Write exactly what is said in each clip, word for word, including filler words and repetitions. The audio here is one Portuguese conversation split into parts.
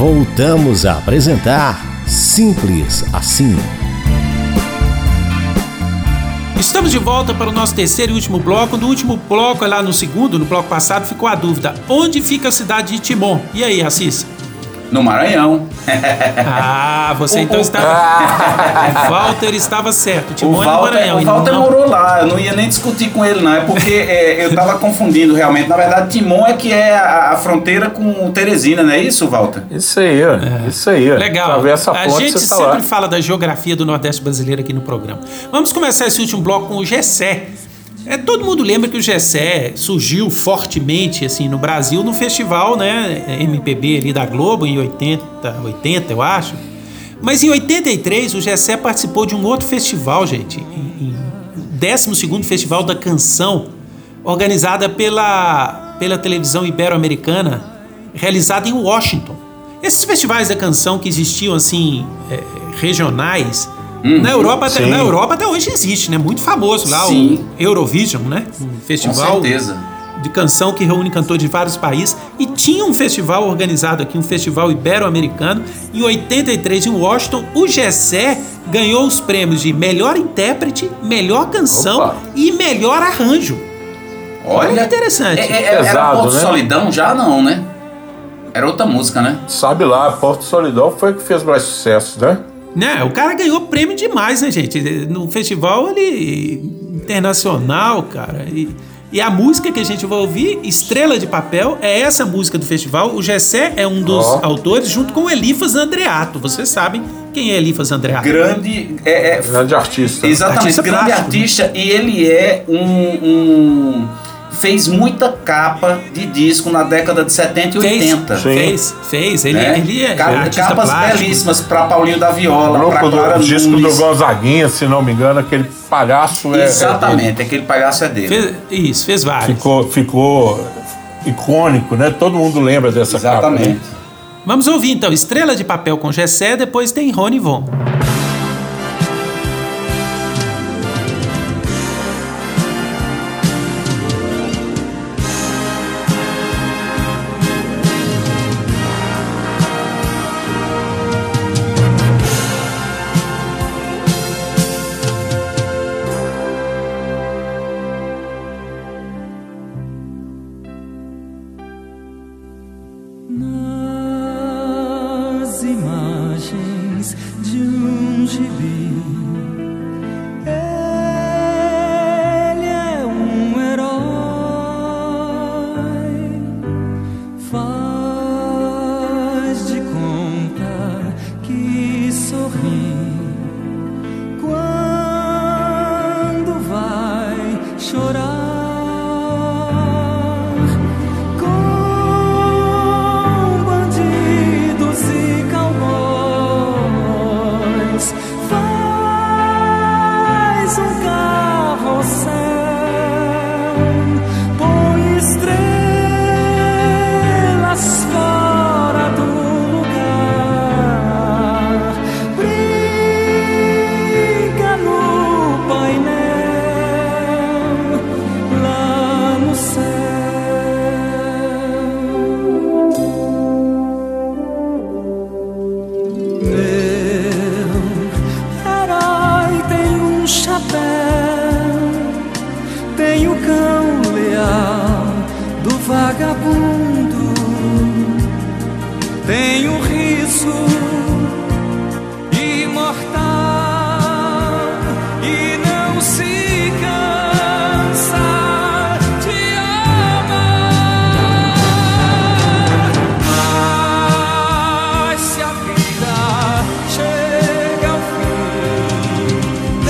Voltamos a apresentar Simples Assim. Estamos de volta para o nosso terceiro e último bloco. No último bloco, lá no segundo, no bloco passado, ficou a dúvida: onde fica a cidade de Timon? E aí, Assis? No Maranhão. Ah, você então estava... O Walter estava certo. Timon o é Walter, no Maranhão. O Walter não... morou lá, eu não ia nem discutir com ele não, é porque é, eu estava confundindo realmente. Na verdade, Timon é que é a, a fronteira com Teresina, não é isso, Walter? Isso aí, é. isso aí. Legal. Essa a ponte, gente tá sempre lá. fala da geografia do Nordeste brasileiro aqui no programa. Vamos começar esse último bloco com o Gessé. É, todo mundo lembra que o Gessé surgiu fortemente assim, no Brasil no festival, né, M P B ali da Globo em oitenta, oitenta, eu acho. Mas em oitenta e três o Gessé participou de um outro festival, gente, em, em décimo segundo Festival da Canção, organizada pela, pela televisão ibero-americana, realizada em Washington. Esses festivais da canção que existiam assim, é, regionais, Uhum, na, Europa até, na Europa até hoje existe, né? Muito famoso lá, sim. O Eurovision, né? Um festival de canção que reúne cantores de vários países. E tinha um festival organizado aqui, um festival ibero-americano. Em oitenta e três, em Washington, o Gessé ganhou os prêmios de melhor intérprete, melhor canção Opa. e melhor arranjo. Olha, muito interessante. É, é, Pesado, era Porto né? Solidão já não, né? Era outra música, né? Sabe lá, Porto Solidão foi que fez mais sucesso, né? Né, o cara ganhou prêmio demais, né, gente? No festival ele internacional, cara. E, e a música que a gente vai ouvir, Estrela de Papel, é essa música do festival. O Gessé é um dos oh. autores, junto com o Elifas Andreato. Vocês sabem quem é Elifas Andreato? Grande, é, é, grande artista. Exatamente, artista grande plástico, artista. Né? E ele é um... um... fez muita capa de disco na década de setenta e oitenta. Fez, fez, fez. Ele, né? ele é Ca- artista Capas plástico. belíssimas para Paulinho da Viola, o para Clara do, Nunes. disco do Gonzaguinha, se não me engano, aquele palhaço é... Exatamente, é aquele palhaço é dele. Fez, isso, fez vários. Ficou, ficou icônico, né? Todo mundo lembra dessa Exatamente. capa. Né? Vamos ouvir então Estrela de Papel com Gessé, depois tem Rony Von. Nas imagens de um gibi, ele é um herói, faz de conta que sorri quando vai chorar. Tem o cão leal do vagabundo, tem o riso imortal e não se cansa de amar. Mas se a vida chega ao fim,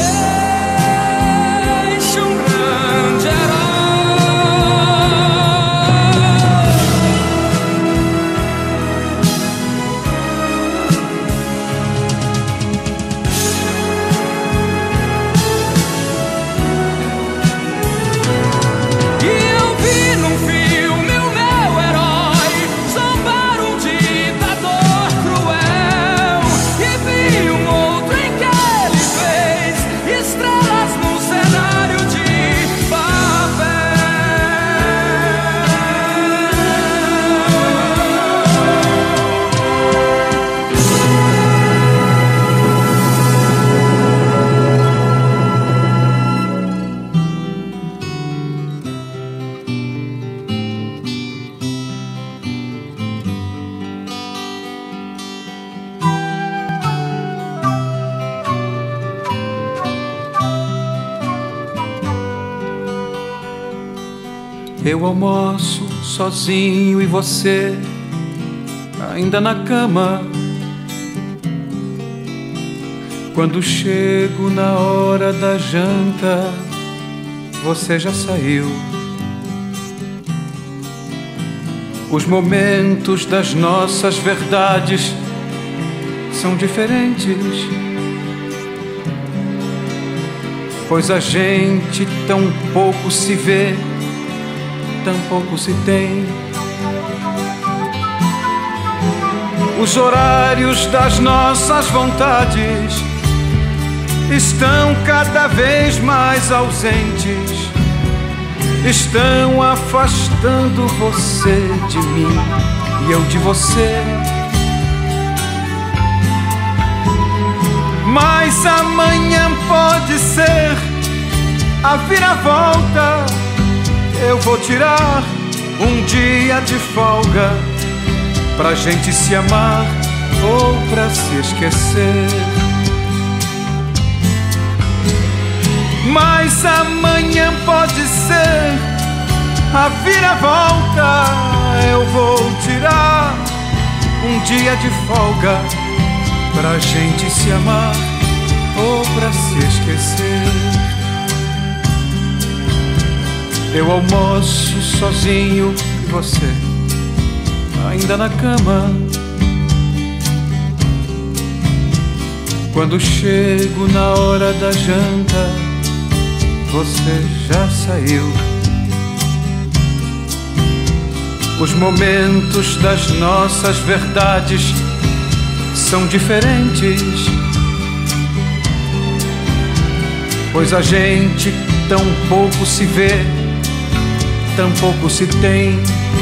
deixa um grande herói. Eu almoço sozinho e você ainda na cama. Quando chego na hora da janta, você já saiu. Os momentos das nossas verdades são diferentes, pois a gente tão pouco se vê, tão pouco se tem. Os horários das nossas vontades estão cada vez mais ausentes, estão afastando você de mim e eu de você. Mas amanhã pode ser a viravolta. Eu vou tirar um dia de folga pra gente se amar ou pra se esquecer. Mas amanhã pode ser a viravolta. Eu vou tirar um dia de folga pra gente se amar ou pra se esquecer. Eu almoço sozinho e você ainda na cama. Quando chego na hora da janta, você já saiu. Os momentos das nossas verdades são diferentes, pois a gente tão pouco se vê, tão pouco se tem.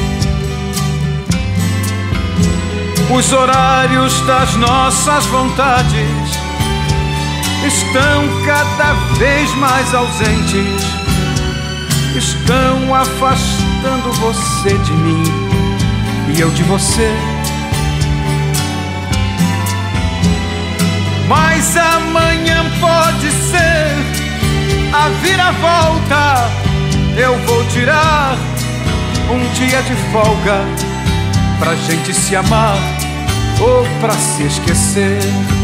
Os horários das nossas vontades estão cada vez mais ausentes, estão afastando você de mim e eu de você. Mas amanhã pode ser a viravolta. Eu vou tirar um dia de folga pra gente se amar ou pra se esquecer.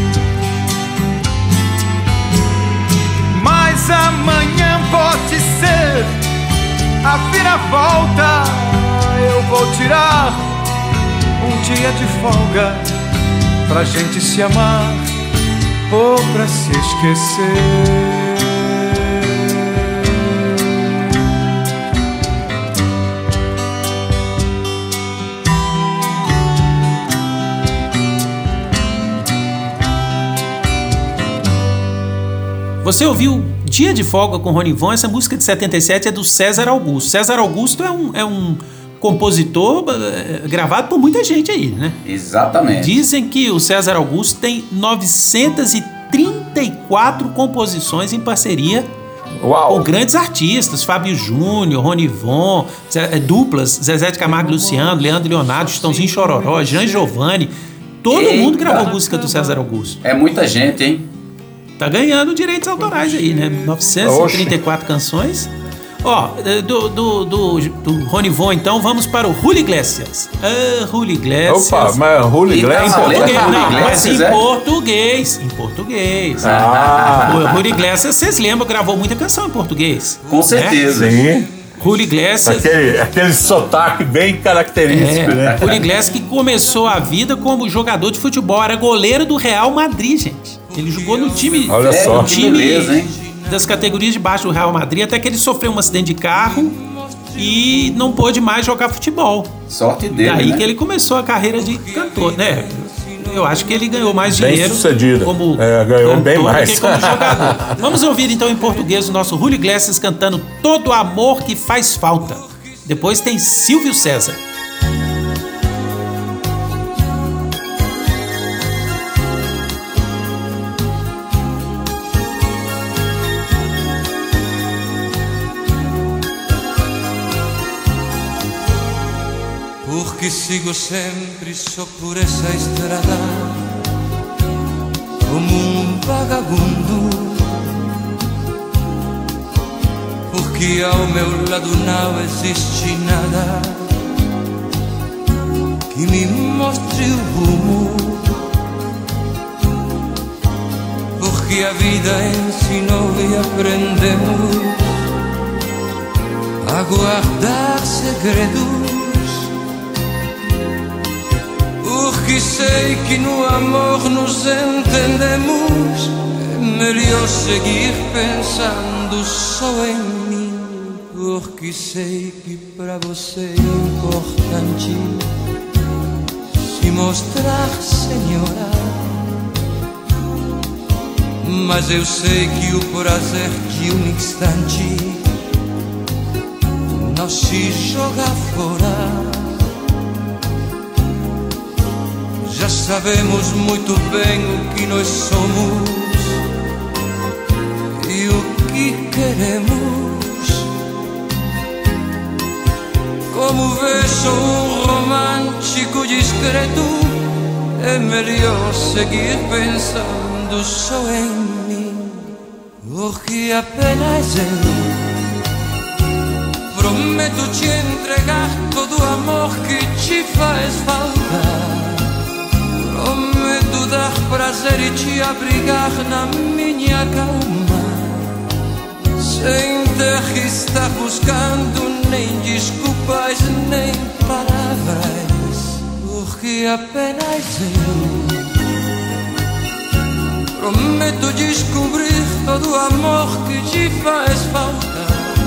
Mas amanhã pode ser a viravolta. Eu vou tirar um dia de folga pra gente se amar ou pra se esquecer. Você ouviu Dia de Folga com Rony Von? Essa música de setenta e sete é do César Augusto. César Augusto é um, é um compositor é, gravado por muita gente aí, né? Exatamente. Dizem que o César Augusto tem novecentas e trinta e quatro composições em parceria Uau. com grandes artistas, Fábio Júnior, Rony Von, Zé, duplas, Zezé de Camargo e Luciano, Leandro e Leonardo, Chitãozinho Chororó, Jean Giovanni. Todo Eita. mundo gravou música do César Augusto. É muita gente, hein? Tá ganhando direitos autorais aí, né? novecentas e trinta e quatro Oxe. Canções. Ó, do, do, do, do Rony Von, então, vamos para o Julio Iglesias. Ah, Julio Iglesias. Opa, mas Julio Iglesias? Em português, Julio não, Iglesias, mas em é? português. Em português. Ah. O Julio Iglesias, vocês lembram, gravou muita canção em português. Com certeza. Sim. Julio Iglesias. Aquele, aquele sotaque bem característico, É, né? Julio Iglesias que começou a vida como jogador de futebol, era goleiro do Real Madrid, gente. Ele jogou no time, Olha é, só. no Que time beleza, hein? das categorias de baixo do Real Madrid, até que ele sofreu um acidente de carro e não pôde mais jogar futebol. Sorte dele, Daí né? que ele começou a carreira de cantor, né? Eu acho que ele ganhou mais Bem dinheiro sucedido. como É, ganhou cantor bem do mais. que como jogador. Vamos ouvir então em português o nosso Julio Iglesias cantando Todo Amor Que Faz Falta. Depois tem Silvio César. Porque sigo sempre só por essa estrada, como um vagabundo. Porque porque ao meu lado não existe nada que me mostre o rumo, porque a vida ensinou e aprendemos a guardar segredos, porque sei que no amor nos entendemos. É melhor seguir pensando só em mim, porque sei que pra você é importante se mostrar senhora, mas eu sei que o prazer de um instante não se joga fora. Já sabemos muito bem o que nós somos e o que queremos. Como vejo um romântico discreto, é melhor seguir pensando só em mim, porque apenas eu prometo te entregar todo o amor que te faz falta. Prometo dar prazer e te abrigar na minha calma, sem ter que estar buscando nem desculpas nem palavras, porque apenas eu prometo descobrir todo o amor que te faz falta.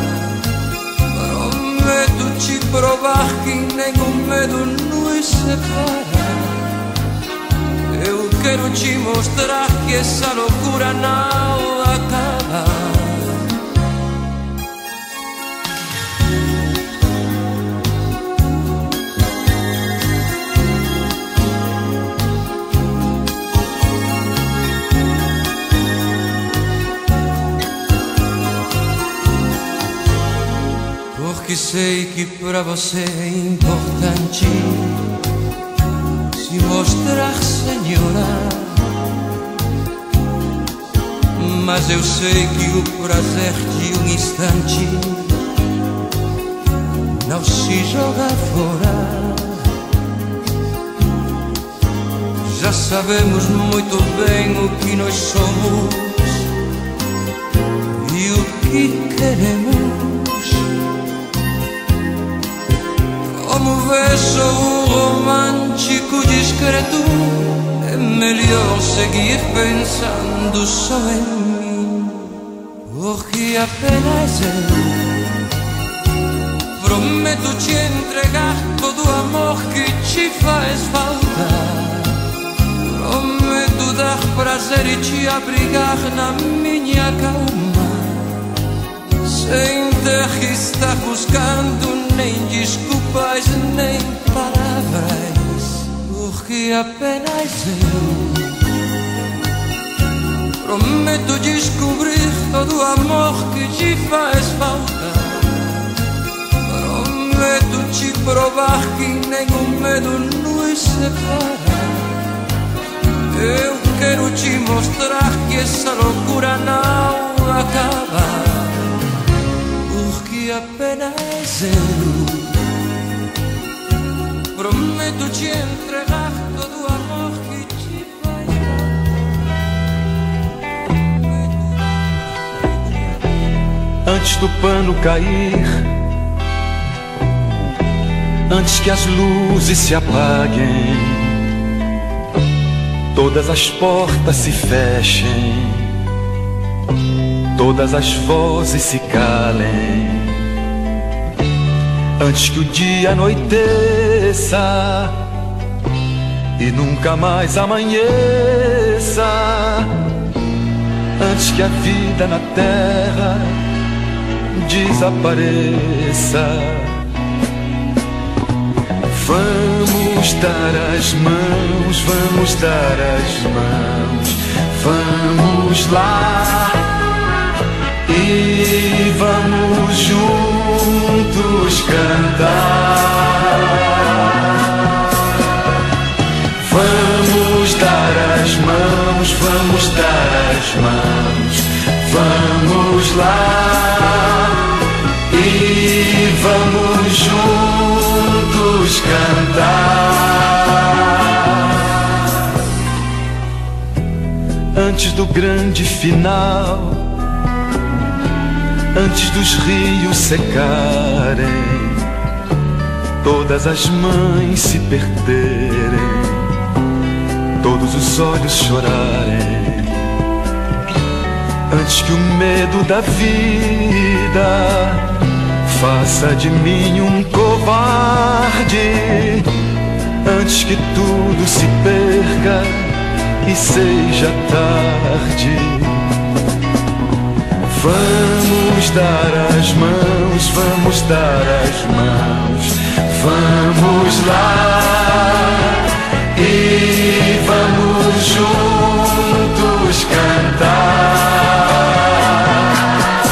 Prometo te provar que nenhum medo nos separa. Eu quero te mostrar que essa loucura não acaba. Porque sei que pra você é importante se mostrar senhora, mas eu sei que o prazer de um instante não se joga fora. Já sabemos muito bem o que nós somos e o que queremos. Como vejo um romântico discreto, é melhor seguir pensando só em mim, porque apenas eu prometo te entregar todo o amor que te faz falta. Prometo dar prazer e te abrigar na minha calma, sem ter que estar buscando nem desculpas nem palavras, porque apenas eu prometo descobrir todo o amor que te faz falta. Prometo te provar que nenhum medo nos separa. Eu quero te mostrar que essa loucura não acaba, porque apenas eu prometo te entregar todo o amor que te faz falta. Antes do pano cair, antes que as luzes se apaguem, todas as portas se fechem, todas as vozes se calem, antes que o dia anoiteça e nunca mais amanheça, antes que a vida na terra desapareça. Vamos dar as mãos, vamos dar as mãos, vamos lá e vamos juntos cantar. Vamos dar as mãos, vamos dar as mãos, vamos lá antes do grande final, antes dos rios secarem, todas as mães se perderem, todos os olhos chorarem, antes que o medo da vida faça de mim um covarde, antes que tudo se perca e seja tarde. Vamos dar as mãos, vamos dar as mãos, vamos lá e vamos juntos cantar.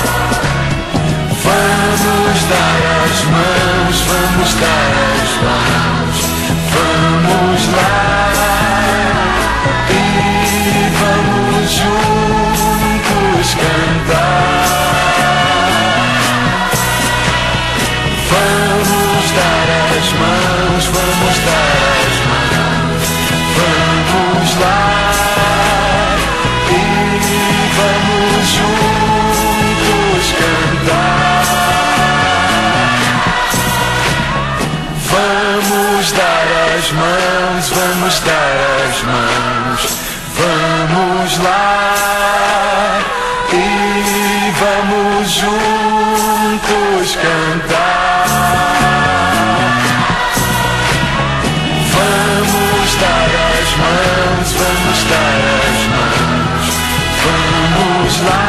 Vamos dar as mãos, vamos dar as mãos, vamos lá e vamos juntos cantar. Vamos dar as mãos, vamos dar as mãos, vamos lá e vamos juntos cantar. Vamos dar as mãos, vamos dar as mãos, vamos lá e vamos juntos cantar. Vamos dar as mãos, vamos dar as mãos, vamos lá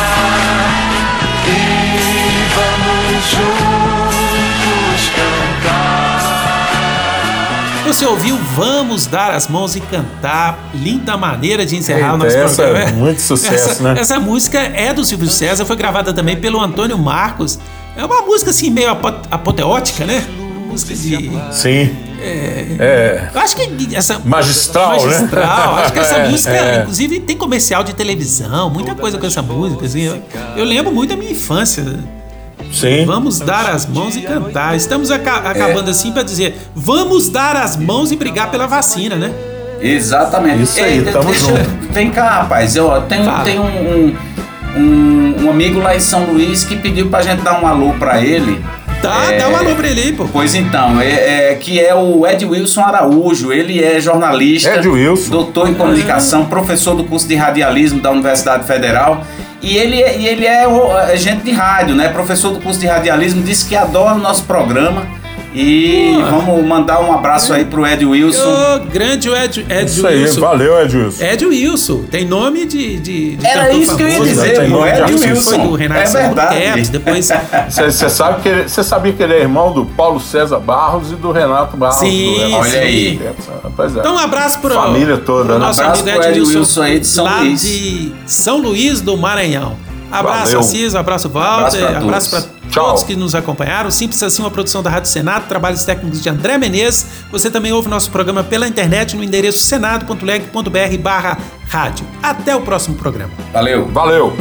e vamos juntos cantar. Você ouviu Vamos Dar as Mãos e Cantar? Linda maneira de encerrar Eita, o nosso essa programa. é muito sucesso, essa, né? Essa música é do Silvio César, foi gravada também pelo Antônio Marcos. É uma música assim meio apo- apoteótica, né? Uma música de... Sim. É, É. eu acho que essa... Magistral, né? Magistral. Acho que essa É, música, é. inclusive, tem comercial de televisão, muita coisa com essa música. Assim, eu, eu lembro muito da minha infância. Sim. Vamos dar as mãos e cantar. Estamos aca- acabando É. assim pra dizer, vamos dar as mãos e brigar pela vacina, né? Exatamente. Isso aí, Ei, tamo deixa- junto. Vem cá, rapaz. Eu, tem Fala. tem um, um, um, um amigo lá em São Luís que pediu pra gente dar um alô pra ele. Tá, É, dá um alô pra ele aí, pô. Pois então, é, é, que é o Ed Wilson Araújo. Ele é jornalista, Ed Wilson. doutor em comunicação, professor do curso de radialismo da Universidade Federal. E ele, é- e ele é o- é gente de rádio, né? Professor do curso de radialismo, disse que adora o nosso programa. E Boa. vamos mandar um abraço aí pro Ed Wilson. Ô, grande Ed, Ed Isso aí, Wilson. valeu, Edilson. Ed Wilson, tem nome de, de, de Era cantor isso que eu ia famoso, dizer, né? pô, Ed Ed Wilson Wilson. foi do Renato É São verdade. Caps, depois... Você sabe que ele- você sabia que ele é irmão do Paulo César Barros e do Renato Barros? Sim, do Renato olha aí. Pois é. Então um abraço pro, Família toda, pro né? nosso Abraço amigo pro Ed Ed Wilson, Wilson aí de São lá Luís. de São Luís do Maranhão. Abraço, Valeu. Assis, abraço, Walter, Abraço pra abraço para todos. todos Tchau. que nos acompanharam. Simples assim, uma produção da Rádio Senado, trabalhos técnicos de André Menezes. Você também ouve nosso programa pela internet no endereço senado ponto leg ponto br barra rádio. Até o próximo programa. Valeu. Valeu.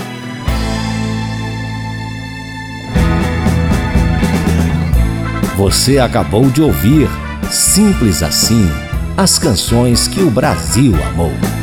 Você acabou de ouvir Simples Assim, as canções que o Brasil amou.